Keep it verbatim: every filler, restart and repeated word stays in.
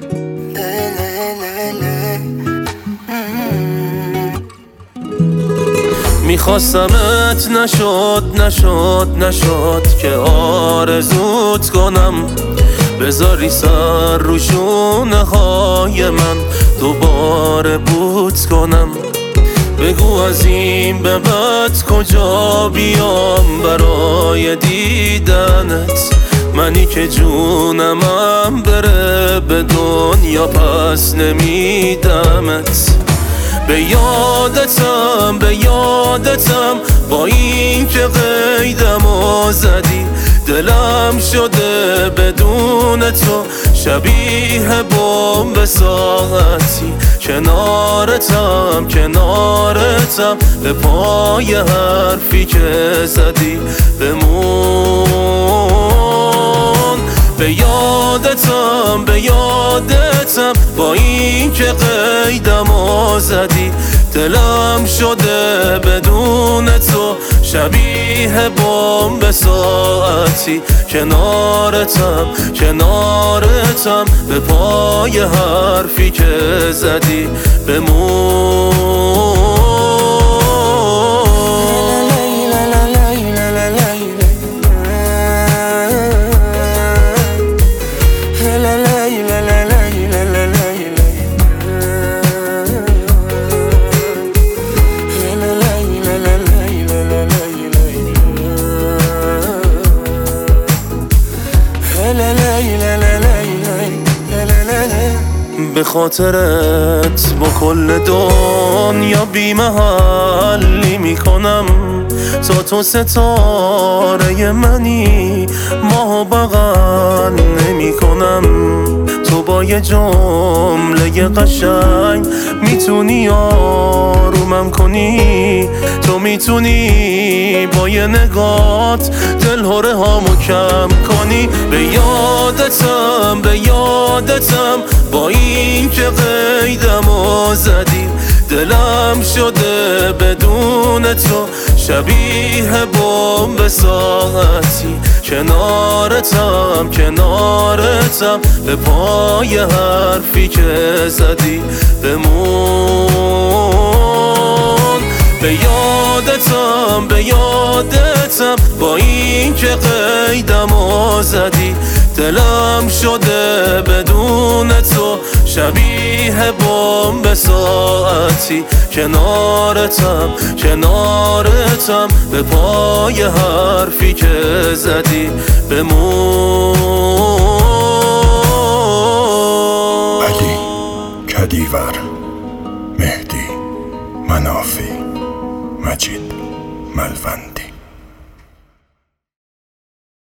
میخواستمت نشد نشد نشد که آرزوت کنم، بذاری سر رو شونه های من دوباره بوت کنم. بگو از این به بعد کجا بیام برای دیدنت، منی که جونمم بره به دنیا پس نمیدمت. به یادتم به یادتم با این که قیدمو زدی، دلم شده بدون تو شبیه بمب ساعتی. کنارتم کنارتم به پای حرفی که زدی بمون. به یادتم به یادتم با این که قیدمو زدی، دلم شده بدون تو شبیه بمب ساعتی. کنارتم کنارتم به پای حرفی که زدی بمون. به خاطرت با کل دنیا بی محلی میکنم، تا تو ستاره منی ماهو بغل نمی کنم. تو با یه جمله قشنگ میتونی آرومم کنی، تو میتونی با یه نگات دلهره هامو کم کنی. به یادتم به یادتم با این که قیدمو زدی، دلم شده بدون تو شبیه بمب ساعتی. کنارتم کنارتم به پای حرفی که زدی بمون. به یادتم به یادتم با این که قیدمو زدی، دلم شده بدون تو شبیه بمب ساعتی. کنارتم کنارتم به پای حرفی که زدی بمون. علی کدیور، مهدی منافی، مجید ملوند.